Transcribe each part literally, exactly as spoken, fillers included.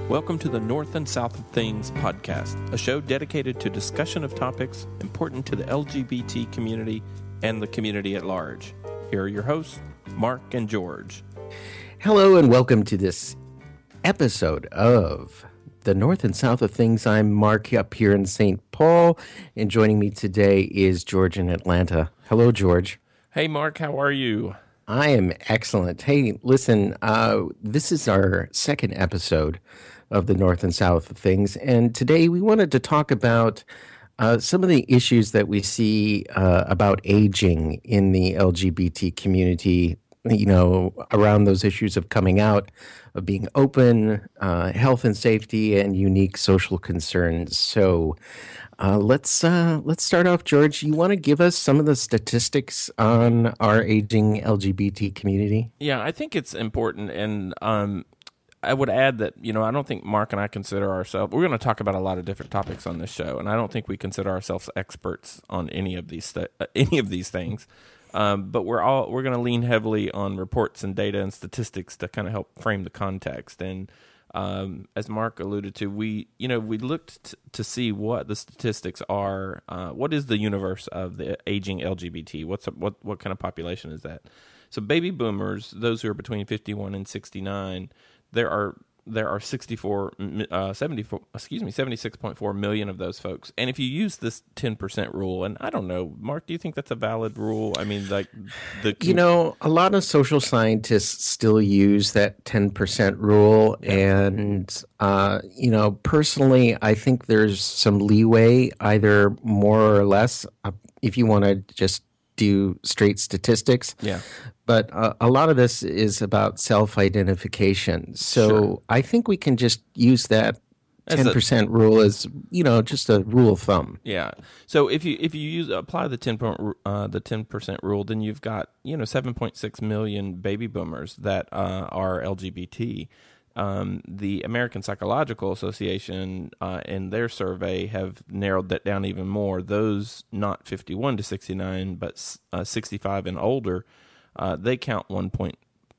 Welcome to the North and South of Things podcast, a show dedicated to discussion of topics important to the L G B T community and the community at large. Here are your hosts, Mark and George. Hello and welcome to this episode of the North and South of Things. I'm Mark up here in Saint Paul, and joining me today is George in Atlanta. Hello, George. Hey, Mark, how are you? I am excellent. Hey, listen, uh, this is our second episode of the North and South of Things, and today we wanted to talk about uh, some of the issues that we see uh, about aging in the L G B T community, you know, around those issues of coming out, of being open, uh, health and safety, and unique social concerns. So uh, let's uh, let's start off, George. You want to give us some of the statistics on our aging L G B T community? Yeah, I think it's important, and um, I would add that, you know, I don't think Mark and I consider ourselves, we're going to talk about a lot of different topics on this show, and I don't think we consider ourselves experts on any of these th- any of these things. Um, but we're all we're going to lean heavily on reports and data and statistics to kind of help frame the context. And um, as Mark alluded to, we you know we looked t- to see what the statistics are. Uh, what is the universe of the aging L G B T? What's a, what what kind of population is that? So baby boomers, those who are between fifty-one and sixty-nine, there are there are sixty-four, uh, seventy-four, excuse me, seventy-six point four million of those folks. And if you use this ten percent rule, and I don't know, Mark, do you think that's a valid rule? I mean, like the you know, a lot of social scientists still use that ten percent rule, yeah. and uh, you know, personally, I think there's some leeway, either more or less, uh, if you want to just do straight statistics. Yeah. But uh, a lot of this is about self-identification. So sure. I think we can just use that ten percent a, rule as, you know, just a rule of thumb. Yeah. So if you if you use apply the ten uh, the ten percent rule, then you've got, you know, seven point six million baby boomers that uh, are L G B T. Um, the American Psychological Association uh, in their survey have narrowed that down even more. Those not fifty-one to sixty-nine, but uh, sixty-five and older, uh, they count one point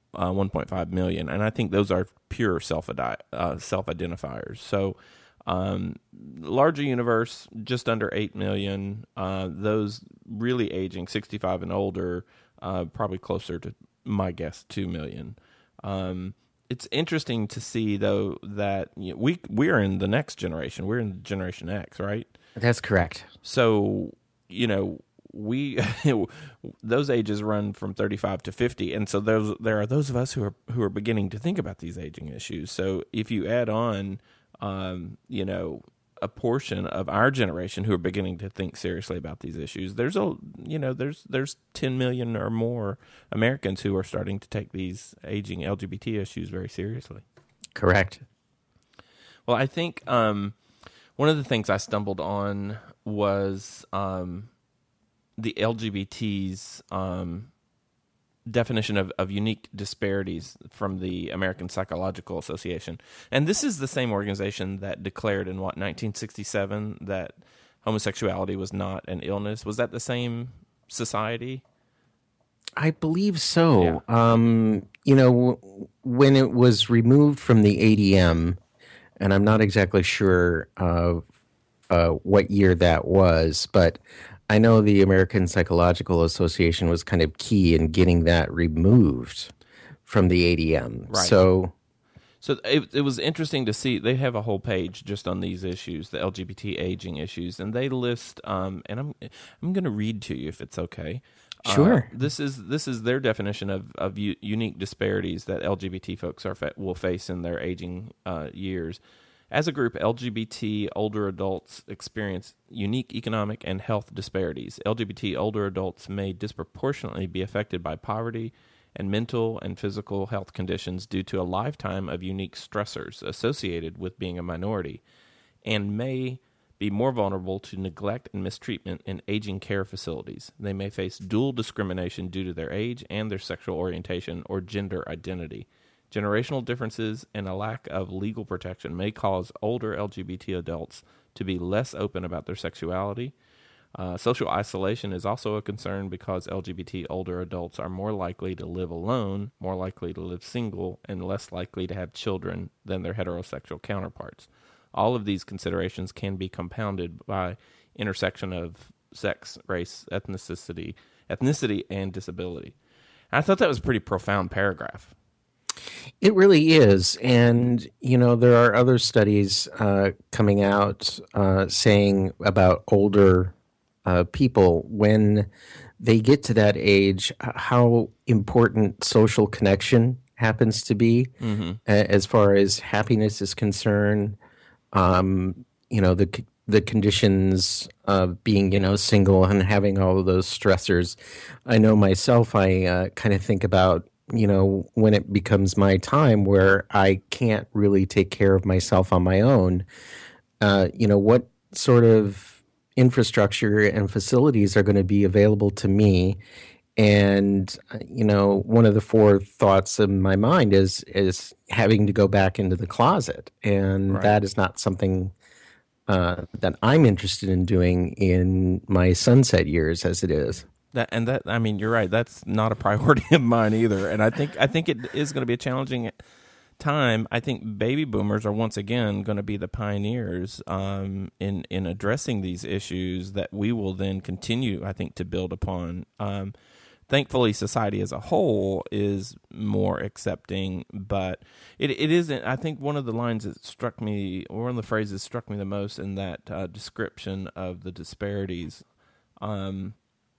five million, and I think those are pure self uh, self identifiers. So, um, larger universe, just under eight million. Uh, those really aging, sixty-five and older, uh, probably closer to, my guess, two million. Um, It's interesting to see, though, that you know, we we're in the next generation. We're in Generation X, right? That's correct. So, you know, we those ages run from thirty-five to fifty, and so those there are those of us who are who are beginning to think about these aging issues. So, if you add on, um, you know, a portion of our generation who are beginning to think seriously about these issues, there's a you know there's there's ten million or more Americans who are starting to take these aging L G B T issues very seriously. Correct. Well, I think um, one of the things I stumbled on was um, the L G B T's um, definition of, of unique disparities from the American Psychological Association. And this is the same organization that declared in, what, nineteen sixty-seven that homosexuality was not an illness. Was that the same society? I believe so. Yeah. Um, you know, w- when it was removed from the A D M, and I'm not exactly sure uh, uh, what year that was, but I know the American Psychological Association was kind of key in getting that removed from the A D M. Right. So, so it, it was interesting to see. They have a whole page just on these issues, the L G B T aging issues, and they list. Um, and I'm I'm going to read to you if it's okay. Sure. Uh, this is this is their definition of of u- unique disparities that L G B T folks are fa- will face in their aging uh, years. As a group, L G B T older adults experience unique economic and health disparities. L G B T older adults may disproportionately be affected by poverty and mental and physical health conditions due to a lifetime of unique stressors associated with being a minority, and may be more vulnerable to neglect and mistreatment in aging care facilities. They may face dual discrimination due to their age and their sexual orientation or gender identity. Generational differences and a lack of legal protection may cause older L G B T adults to be less open about their sexuality. Uh, social isolation is also a concern because L G B T older adults are more likely to live alone, more likely to live single, and less likely to have children than their heterosexual counterparts. All of these considerations can be compounded by intersection of sex, race, ethnicity, ethnicity, and disability. And I thought that was a pretty profound paragraph. It really is. And, you know, there are other studies uh, coming out uh, saying about older uh, people when they get to that age, how important social connection happens to be Mm-hmm. as far as happiness is concerned. Um, you know, the the conditions of being, you know, single and having all of those stressors. I know myself, I uh, kind of think about, you know, when it becomes my time where I can't really take care of myself on my own, uh, you know, what sort of infrastructure and facilities are going to be available to me. And, uh, you know, one of the four thoughts in my mind is is having to go back into the closet. And Right. that is not something uh, that I'm interested in doing in my sunset years as it is. That and that I mean, you're right. That's not a priority of mine either. And I think I think it is going to be a challenging time. I think baby boomers are once again going to be the pioneers um, in in addressing these issues that we will then continue, I think, to build upon. Um, thankfully, society as a whole is more accepting, but it it isn't. I think one of the lines that struck me, or one of the phrases struck me the most in that uh, description of the disparities. Um,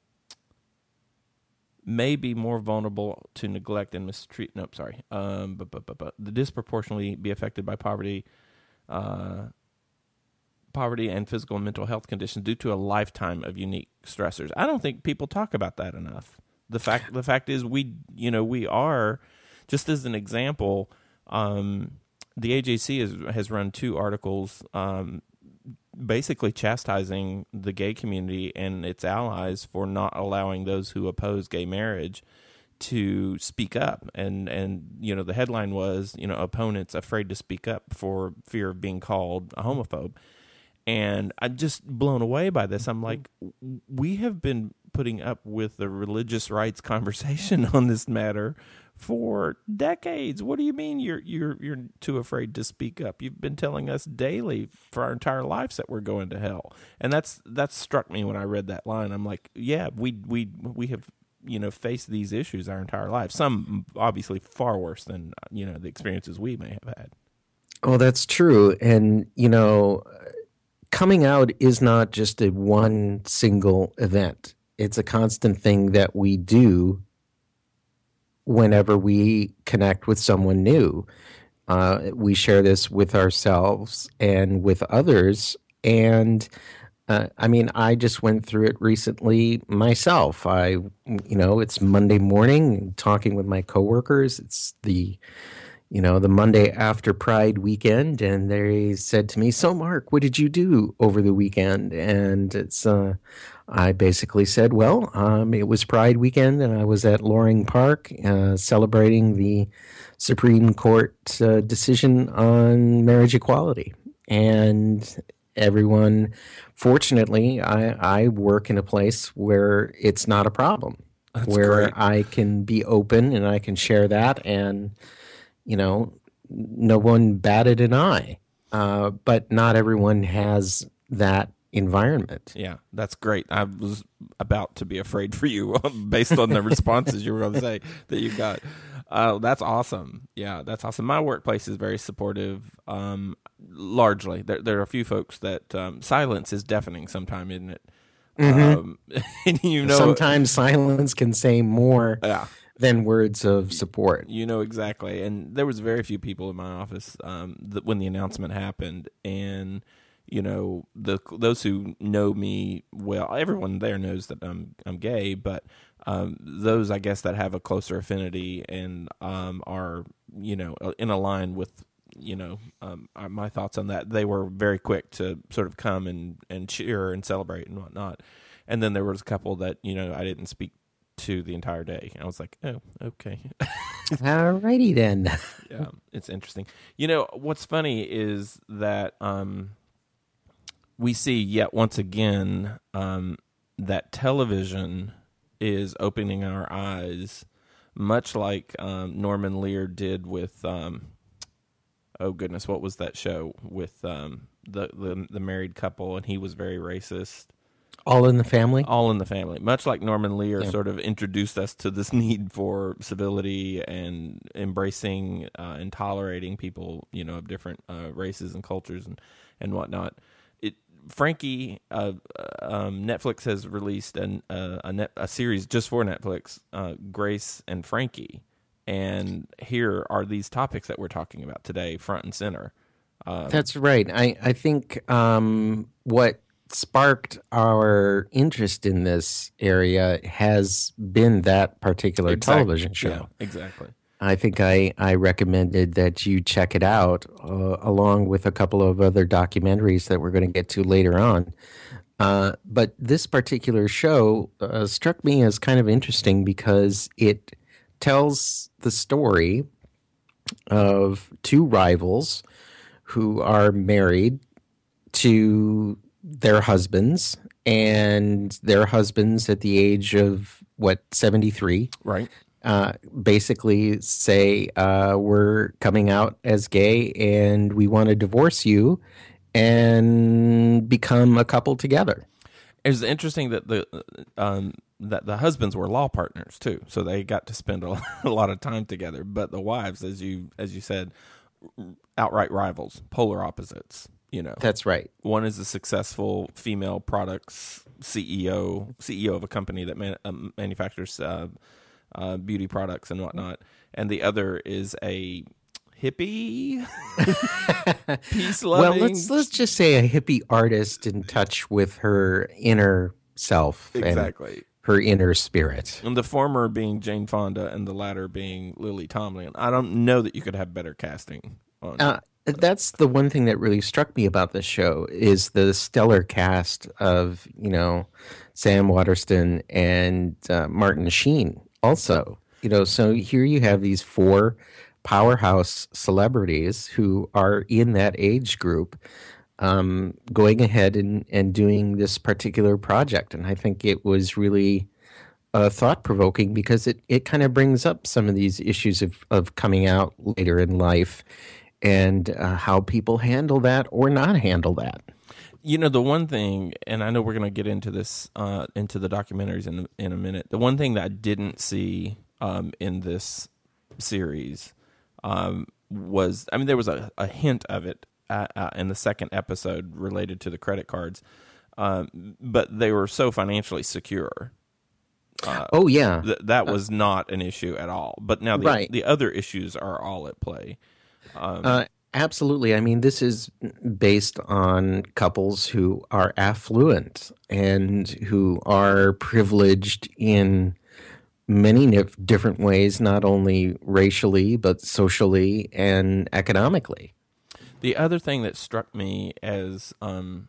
may be more vulnerable to neglect and mistreat. Nope, sorry. Um, but, but, but, but the disproportionately be affected by poverty, uh, poverty and physical and mental health conditions due to a lifetime of unique stressors. I don't think people talk about that enough. The fact, the fact is, we, you know, we are, just as an example, um, the A J C has has run two articles. Um, basically chastising the gay community and its allies for not allowing those who oppose gay marriage to speak up. And, and you know, the headline was, you know, opponents afraid to speak up for fear of being called a homophobe. And I'm just blown away by this. I'm like, we have been putting up with the religious rights conversation on this matter for decades. What do you mean you're you're you're too afraid to speak up? You've been telling us daily for our entire lives that we're going to hell. And that's that struck me when I read that line. I'm like, yeah, we we we have, you know, faced these issues our entire lives. Some obviously far worse than, you know, the experiences we may have had. Oh, that's true. And, you know, coming out is not just a one single event. It's a constant thing that we do whenever we connect with someone new. Uh, we share this with ourselves and with others. And uh, I mean, I just went through it recently myself. I, you know, it's Monday morning, talking with my coworkers. It's the, you know, the Monday after Pride weekend, and they said to me, "So, Mark, what did you do over the weekend?" And it's, uh, I basically said, well, um, it was Pride weekend, and I was at Loring Park uh, celebrating the Supreme Court uh, decision on marriage equality. And everyone, fortunately, I, I work in a place where it's not a problem, That's where great. I can be open and I can share that, and, you know, no one batted an eye. Uh, but not everyone has that environment. Yeah, that's great. I was about to be afraid for you based on the responses you were going to say that you got. Uh, that's awesome. Yeah, that's awesome. My workplace is very supportive. Um, largely, there, there are a few folks that um, silence is deafening. Sometimes, isn't it? Mm-hmm. Um, and you know, sometimes silence can say more yeah. than words of support. You know exactly. And there was very few people in my office um, that when the announcement happened, and you know, the those who know me well, everyone there knows that I'm I'm gay, but um, those I guess that have a closer affinity and um, are, you know, in a line with, you know, um, my thoughts on that, they were very quick to sort of come and, and cheer and celebrate and whatnot. And then there was a couple that, you know, I didn't speak to the entire day. I was like, oh, okay. Alrighty then. Yeah, it's interesting. You know, what's funny is that um, we see yet once again um, that television is opening our eyes, much like um, Norman Lear did with, um, oh goodness, what was that show with um, the, the the married couple, and he was very racist. All in the Family? All in the Family. Much like Norman Lear Yeah. sort of introduced us to this need for civility and embracing uh, and tolerating people, you know, of different uh, races and cultures and, and whatnot. It Frankie, uh, um, Netflix has released an, uh, a, net, a series just for Netflix, uh, Grace and Frankie. And here are these topics that we're talking about today, front and center. Um, That's right. I, I think um, what sparked our interest in this area has been that particular exact- television show. Yeah, exactly. I think I, I recommended that you check it out, uh, along with a couple of other documentaries that we're going to get to later on. Uh, but this particular show uh, struck me as kind of interesting because it tells the story of two rivals who are married to their husbands, and their husbands at the age of, what, seventy-three? Right. Uh, basically say, uh, we're coming out as gay and we want to divorce you and become a couple together. It's interesting that the um, that the husbands were law partners too, so they got to spend a, a lot of time together. But the wives, as you as you said, outright rivals, polar opposites. You know, That's right. one is a successful female products C E O, C E O of a company that man, um, manufactures uh, uh, beauty products and whatnot, and the other is a hippie, peace loving. Well, let's let's just say a hippie artist in touch with her inner self exactly. and her inner spirit. And the former being Jane Fonda and the latter being Lily Tomlin. I don't know that you could have better casting on Uh, that's the one thing that really struck me about this show is the stellar cast of, you know, Sam Waterston and uh, Martin Sheen also. You know, so here you have these four powerhouse celebrities who are in that age group, um, going ahead and, and doing this particular project. And I think it was really uh, thought-provoking because it, it kind of brings up some of these issues of, of coming out later in life and uh, how people handle that or not handle that. You know, the one thing, and I know we're going to get into this, uh, into the documentaries in, in a minute. The one thing that I didn't see um, in this series um, was, I mean, there was a, a hint of it uh, uh, in the second episode related to the credit cards, um, but they were so financially secure. Uh, oh, yeah. Th- that was not an issue at all. But now the, Right. the other issues are all at play. Um, Uh, absolutely. I mean, this is based on couples who are affluent and who are privileged in many nif- different ways, not only racially, but socially and economically. The other thing that struck me as um,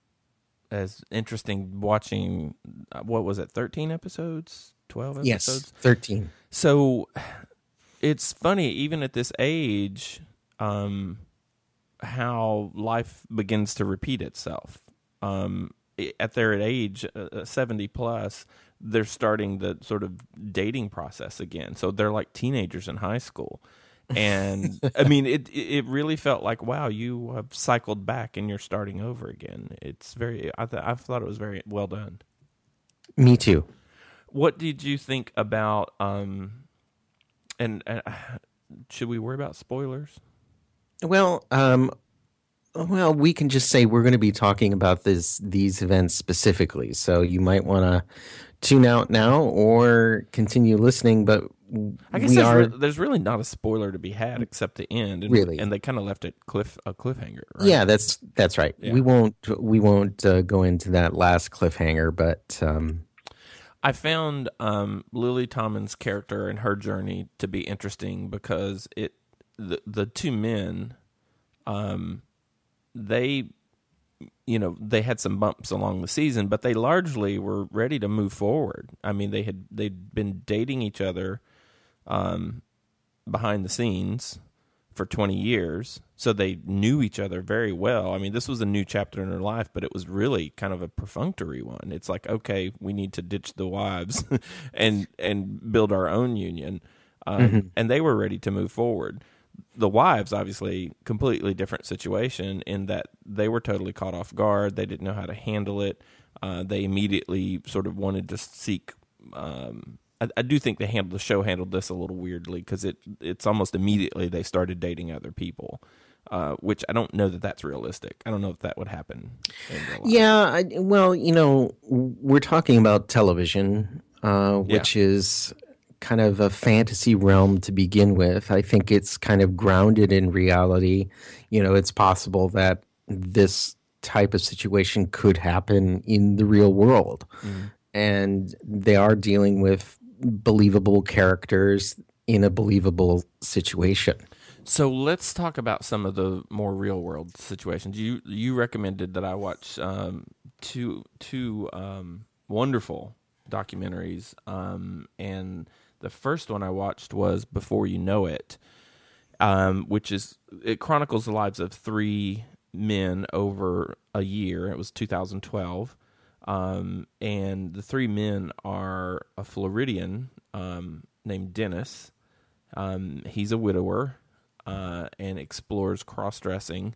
as interesting watching, uh, what was it, thirteen episodes, twelve episodes? Yes, thirteen. So it's funny, even at this age, um, how life begins to repeat itself. Um, at their age, uh, seventy plus, they're starting the sort of dating process again. So they're like teenagers in high school. And I mean, it it really felt like, wow, you have cycled back and you're starting over again. It's very, I, th- I thought it was very well done. Me too. What did you think about, um, and uh, should we worry about spoilers? Well, um, well, we can just say we're going to be talking about this these events specifically. So you might want to tune out now or continue listening. But I guess we there's, are re- there's really not a spoiler to be had except the end, and, Really? and they kind of left it cliff a cliffhanger. Right? yeah, that's that's right. Yeah. We won't we won't uh, go into that last cliffhanger, but um, I found um, Lily Tomlin's character and her journey to be interesting because it the the two men, um, they, you know, they had some bumps along the season, but they largely were ready to move forward. I mean, they had they'd been dating each other, um, behind the scenes, for twenty years, so they knew each other very well. I mean, this was a new chapter in their life, but it was really kind of a perfunctory one. It's like, okay, we need to ditch the wives and and build our own union, um, mm-hmm. and they were ready to move forward. The wives, obviously, completely different situation in that they were totally caught off guard. They didn't know how to handle it. Uh, they immediately sort of wanted to seek. Um, I, I do think they handled the show handled this a little weirdly because it it's almost immediately they started dating other people, uh, which I don't know that that's realistic. I don't know if that would happen. Yeah, I, well, you know, we're talking about television, uh, which yeah. is kind of a fantasy realm to begin with. I think it's kind of grounded in reality. You know, it's possible that this type of situation could happen in the real world, mm. and they are dealing with believable characters in a believable situation. So let's talk about some of the more real world situations. You you recommended that I watch um, two two um, wonderful documentaries, um, and the first one I watched was Before You Know It, um, which is it chronicles the lives of three men over a year. It was two thousand twelve. Um, and the three men are a Floridian um, named Dennis. Um, he's a widower uh, and explores cross-dressing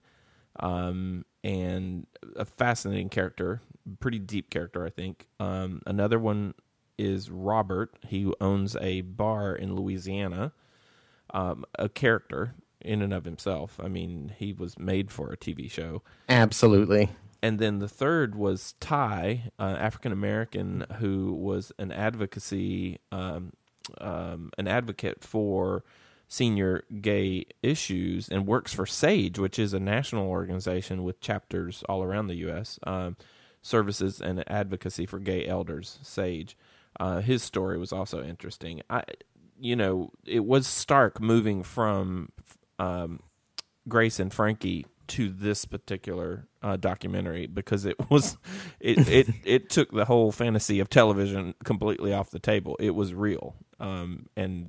um, and a fascinating character, pretty deep character, I think. Um, another one is Robert. He owns a bar in Louisiana, um, a character in and of himself. I mean, he was made for a T V show. Absolutely. And then the third was Ty, uh, African-American, who was an advocacy, um, um, an advocate for senior gay issues and works for SAGE, which is a national organization with chapters all around the U S, um, Services and Advocacy for Gay Elders, SAGE. Uh, his story was also interesting. I, you know, it was stark moving from um, Grace and Frankie to this particular uh, documentary because it was it, it it took the whole fantasy of television completely off the table. It was real um, and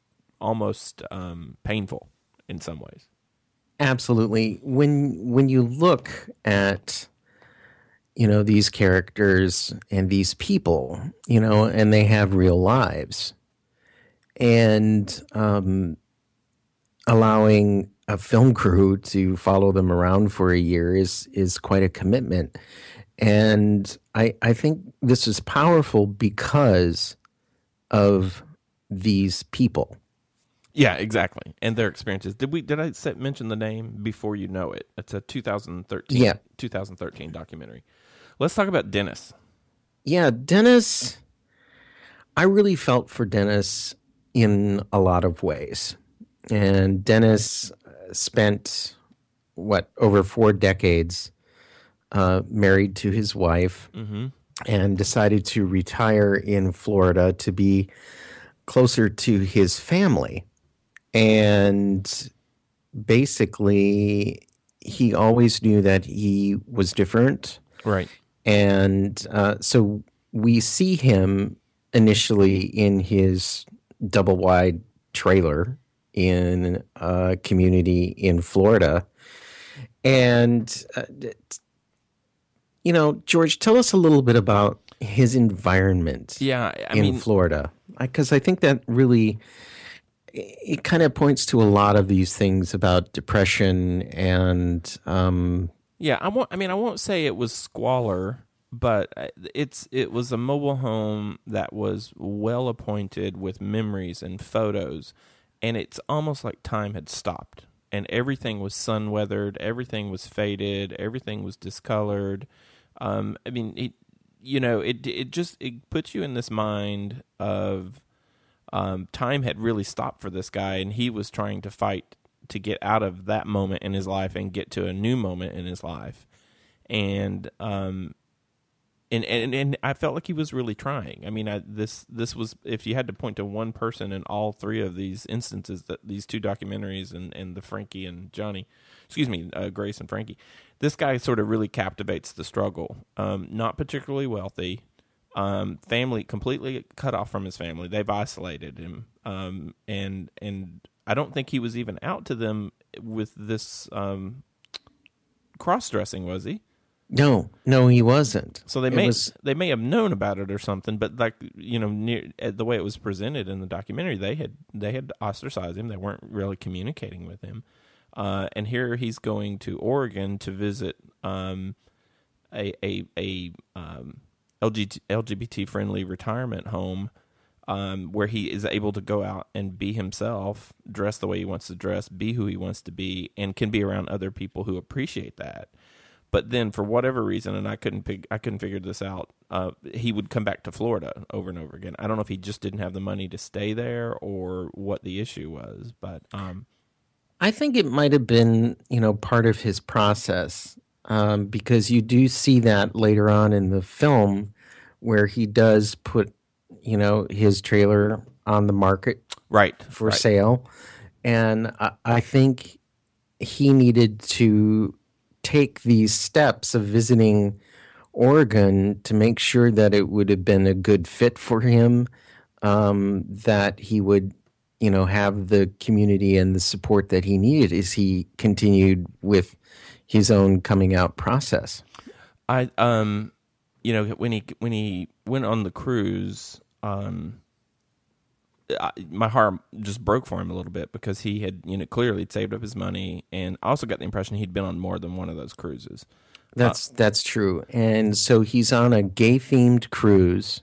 almost um, painful in some ways. Absolutely. When when you look at you know these characters and these people, you know, and they have real lives, and um, allowing a film crew to follow them around for a year is is quite a commitment. And I I think this is powerful because of these people. Yeah, exactly. And their experiences. Did we did I set, mention the name Before You Know It? It's a two thousand thirteen yeah. two thousand thirteen documentary. Let's talk about Dennis. Yeah, Dennis, I really felt for Dennis in a lot of ways. And Dennis spent, what, over four decades uh, married to his wife mm-hmm. and decided to retire in Florida to be closer to his family. And basically, he always knew that he was different. Right. And uh, so we see him initially in his double-wide trailer in a community in Florida. And, uh, you know, George, tell us a little bit about his environment yeah, I in mean, Florida. Because I, I think that really, it kind of points to a lot of these things about depression and... Um, yeah, I won't, I mean, I won't say it was squalor, but it's it was a mobile home that was well appointed with memories and photos. And it's almost like time had stopped, and everything was sun-weathered, everything was faded, everything was discolored. Um, I mean, it, you know, it it just it puts you in this mind of um, time had really stopped for this guy, and he was trying to fight to get out of that moment in his life and get to a new moment in his life, and um, And, and and I felt like he was really trying. I mean, I, this this was, if you had to point to one person in all three of these instances, that these two documentaries and, and the Frankie and Johnny, excuse me, uh, Grace and Frankie, this guy sort of really captivates the struggle. Um, not particularly wealthy, um, family completely cut off from his family. They've isolated him, um, and and I don't think he was even out to them with this um, cross-dressing, was he? No, no, he wasn't. So they It may was- they may have known about it or something, but like you know, near, the way it was presented in the documentary, they had they had ostracized him. They weren't really communicating with him. Uh, and here he's going to Oregon to visit um, a a a um, L G B T friendly retirement home um, where he is able to go out and be himself, dress the way he wants to dress, be who he wants to be, and can be around other people who appreciate that. But then, for whatever reason, and I couldn't fig- I couldn't figure this out, uh, he would come back to Florida over and over again. I don't know if he just didn't have the money to stay there or what the issue was, but um, I think it might have been, you know, part of his process, um, because you do see that later on in the film where he does put, you know, his trailer on the market right for right. sale. And I, I think he needed to take these steps of visiting Oregon to make sure that it would have been a good fit for him, um, that he would, you know, have the community and the support that he needed as he continued with his own coming out process. I um, you know, when he when he went on the cruise, um, I, my heart just broke for him a little bit because he had, you know, clearly saved up his money, and I also got the impression he'd been on more than one of those cruises. That's uh, that's true. And so he's on a gay themed cruise,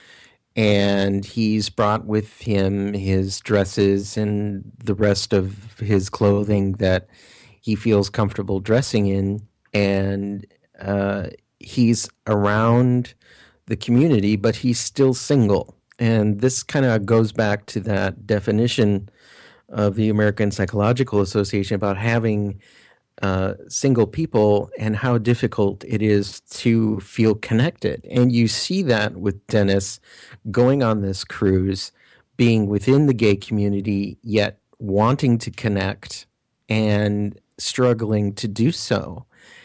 and he's brought with him his dresses and the rest of his clothing that he feels comfortable dressing in, and uh, he's around the community, but he's still single. And this kind of goes back to that definition of the American Psychological Association about having uh, single people and how difficult it is to feel connected. And you see that with Dennis going on this cruise, being within the gay community, yet wanting to connect and struggling to do so.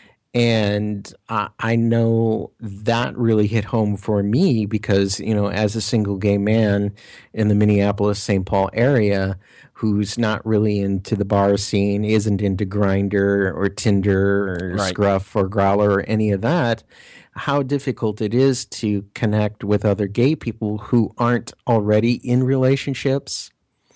And I, I know that really hit home for me because, you know, as a single gay man in the Minneapolis, Saint Paul area who's not really into the bar scene, isn't into Grindr or Tinder or Right. Scruff or Growler or any of that, how difficult it is to connect with other gay people who aren't already in relationships,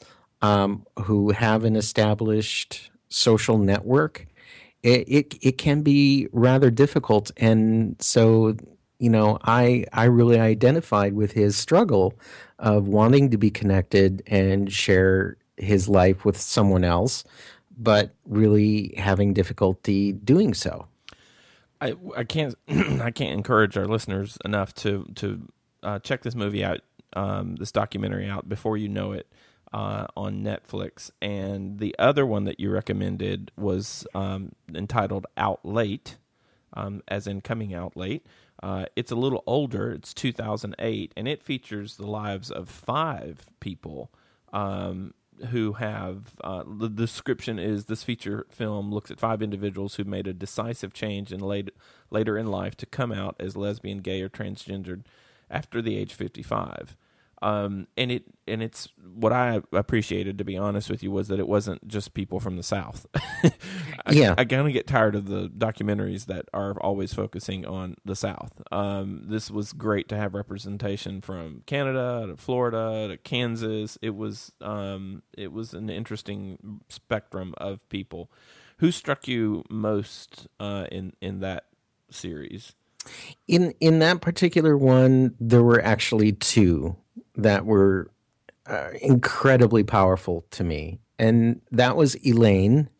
um, who have an established social network. It, it it can be rather difficult, and so you know I I really identified with his struggle of wanting to be connected and share his life with someone else, but really having difficulty doing so. I, I can't I can't encourage our listeners enough to to uh, check this movie out, um, this documentary out before you know it. Uh, on Netflix, and the other one that you recommended was um, entitled Out Late, um, as in coming out late. Uh, it's a little older. It's two thousand eight, and it features the lives of five people um, who have, uh, the description is this feature film looks at five individuals who made a decisive change in late, later in life to come out as lesbian, gay, or transgendered after the age fifty-five. Um, and it and it's what I appreciated, to be honest with you, was that it wasn't just people from the South. I, Yeah. I kind of get tired of the documentaries that are always focusing on the South. Um, this was great to have representation from Canada to Florida to Kansas. It was um, it was an interesting spectrum of people. Who struck you most uh, in in that series? In in that particular one, there were actually two that were uh, incredibly powerful to me, and that was Elaine,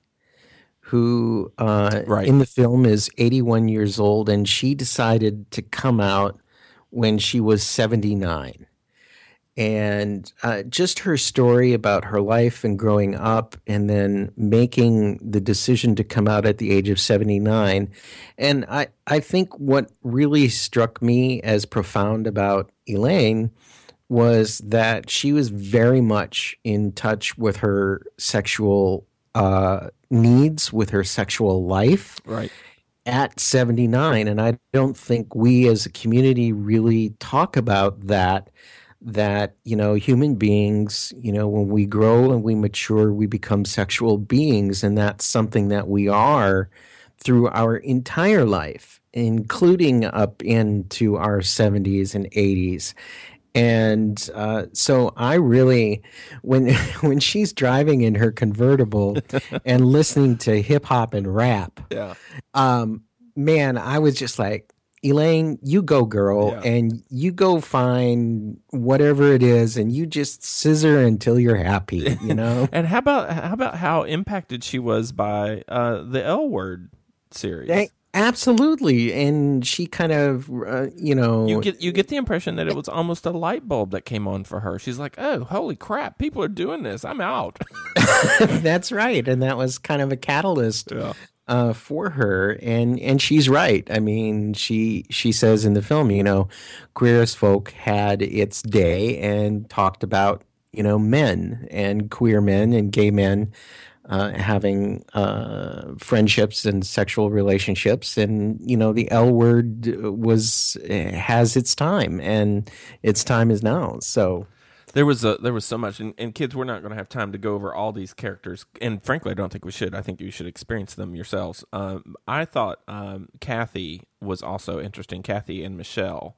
who uh, Right. in the film is eighty-one years old, and she decided to come out when she was seventy-nine. And uh, just her story about her life and growing up and then making the decision to come out at the age of seventy-nine. And I, I think what really struck me as profound about Elaine was that she was very much in touch with her sexual uh, needs, with her sexual life Right. at seventy-nine. And I don't think we as a community really talk about that that, you know, human beings, you know, when we grow and we mature, we become sexual beings. And that's something that we are through our entire life, including up into our seventies and eighties. And uh, so I really, when when she's driving in her convertible and listening to hip hop and rap, Yeah. um, man, I was just like, Elaine, you go, girl, Yeah. and you go find whatever it is, and you just scissor until you're happy, you know? And how about how about how impacted she was by uh, the L Word series? They- absolutely. And she kind of, uh, you know... You get you get the impression that it was almost a light bulb that came on for her. She's like, "Oh, holy crap! People are doing this. I'm out." That's right, and that was kind of a catalyst Yeah. uh, for her, and and she's right. I mean, she she says in the film, you know, Queer as Folk had its day and talked about, you know, men and queer men and gay men uh, having uh, friendships and sexual relationships, and you know, the L Word was has its time, and its time is now. So. There was a there was so much, and, and kids, we're not going to have time to go over all these characters. And frankly, I don't think we should. I think you should experience them yourselves. Um, I thought um, Kathy was also interesting. Kathy and Michelle,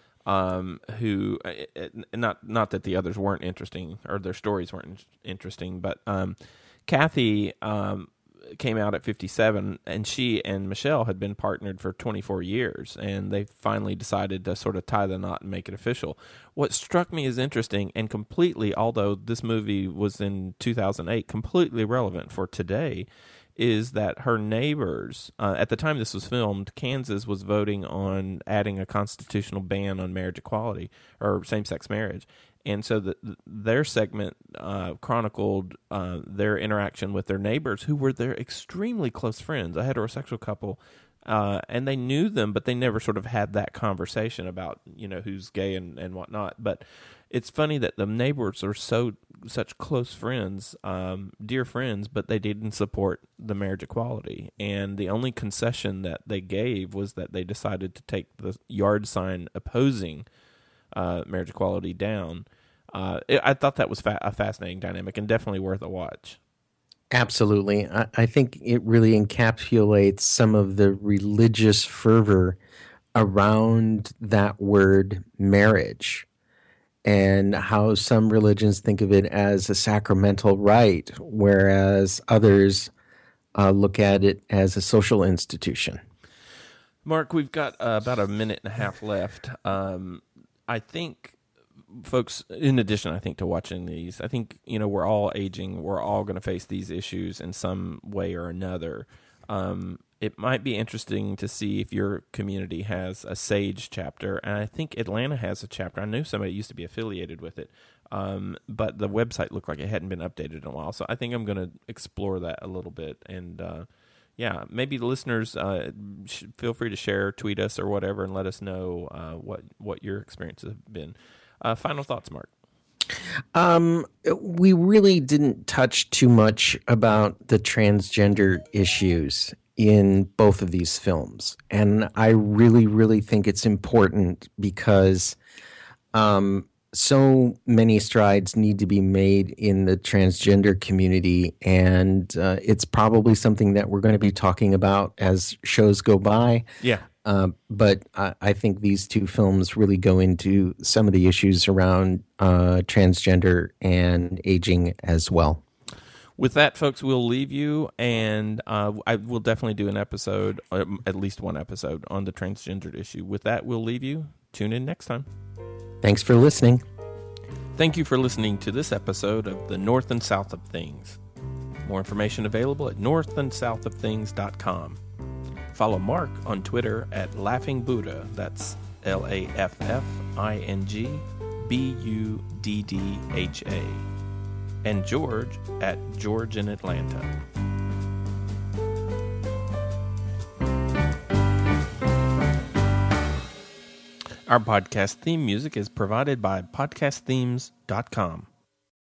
um, who it, it, not not that the others weren't interesting or their stories weren't interesting, but um, Kathy um, came out at fifty-seven, and she and Michelle had been partnered for twenty-four years, and they finally decided to sort of tie the knot and make it official. What struck me as interesting and completely, although this movie was in two thousand eight, completely relevant for today, is that her neighbors, uh, at the time this was filmed, Kansas was voting on adding a constitutional ban on marriage equality or same-sex marriage. And so the, their segment uh, chronicled uh, their interaction with their neighbors, who were their extremely close friends, a heterosexual couple, uh, and they knew them, but they never sort of had that conversation about, you know, who's gay and, and whatnot. But it's funny that the neighbors are so such close friends, um, dear friends, but they didn't support the marriage equality. And the only concession that they gave was that they decided to take the yard sign opposing Uh, marriage equality down. Uh, it, I thought that was fa- a fascinating dynamic and definitely worth a watch. Absolutely. I, I think it really encapsulates some of the religious fervor around that word marriage and how some religions think of it as a sacramental rite, whereas others uh, look at it as a social institution. Mark, we've got uh, about a minute and a half left. Um, I think, folks, in addition, I think, to watching these, I think, you know, we're all aging. We're all going to face these issues in some way or another. Um, it might be interesting to see if your community has a SAGE chapter, and I think Atlanta has a chapter. I knew somebody used to be affiliated with it, um, but the website looked like it hadn't been updated in a while, so I think I'm going to explore that a little bit, and uh, yeah, maybe the listeners uh, sh- feel free to share, tweet us, or whatever, and let us know uh, what what your experiences have been. Uh, final thoughts, Mark. Um, we really didn't touch too much about the transgender issues in both of these films, and I really, really think it's important because um, so many strides need to be made in the transgender community, and uh, it's probably something that we're going to be talking about as shows go by. Yeah. Uh, but I, I think these two films really go into some of the issues around uh, transgender and aging as well. With that, folks, we'll leave you, and uh, I will definitely do an episode, um, at least one episode, on the transgendered issue. With that, we'll leave you. Tune in next time. Thanks for listening. Thank you for listening to this episode of The North and South of Things. More information available at north and south of things dot com. Follow Mark on Twitter at Laughing Buddha. That's L A F F I N G B U D D H A. And George at George in Atlanta. Our podcast theme music is provided by podcast themes dot com.